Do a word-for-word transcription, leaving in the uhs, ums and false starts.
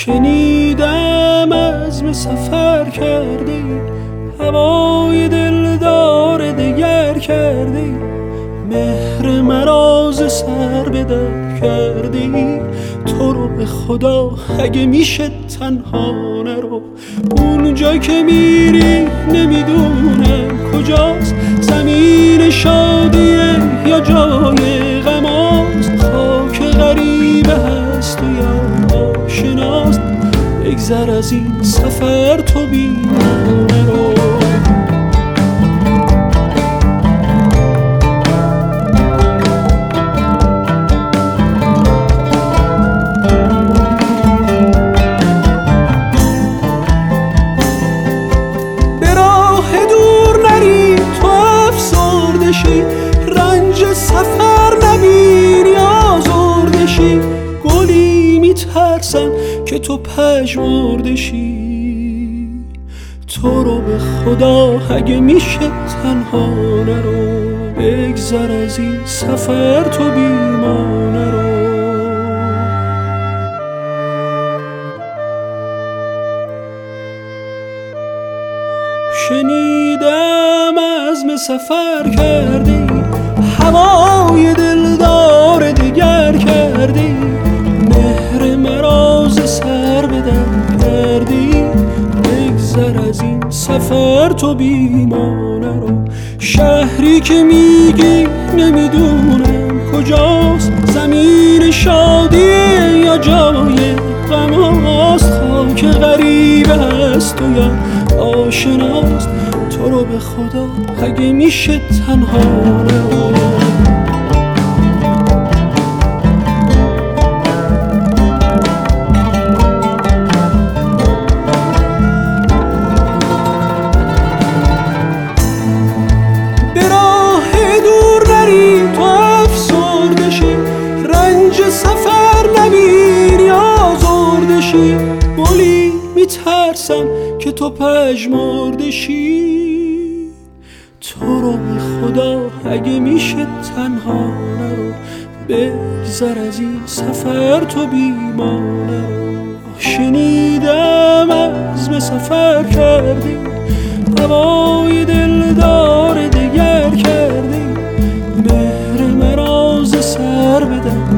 شنیدم عزم سفر کردی، هوای دلدار دگر کردی، مهر مرا ز سر به در کردی. تو رو به خدا اگه میشه تنها نرو، اونجا که میری نمیدونم کجاست، زمین شادیه یا جای غماست، خاک غریبه هست و یا آشناست. بگذر از این سفر تو بی ما نرو. رنج سفر نبینی آزرده شی، گلی میترسم که تو پژمرده شی. تو رو به خدا اگه میشه تنها نرو، بگذر از این سفر تو بی ما نرو. شنیدم عزم سفر کردی، هوای دلدار دگر کردی، مهر مرا ز سر به در کردی. بگذر از این سفر تو بی ما نرو. شهری که میگی نمیدونم کجاست، زمین شادیه یا جای غماست، خاک غریبه هست و یا آشناست. تو رو به خدا اگه میشه تنها نرو. به راه دور نری تو افسرده شی، رنج سفر نبینی آزرده شی، گلی میترسم که تو پژمرده شی. تو رو به خدا اگه میشه تنها نرو، بگذر از این سفر تو بی ما نرو. شنیدم عزم سفر کردی، هوای دلدار دگر کردی، مهر مرا ز سر به در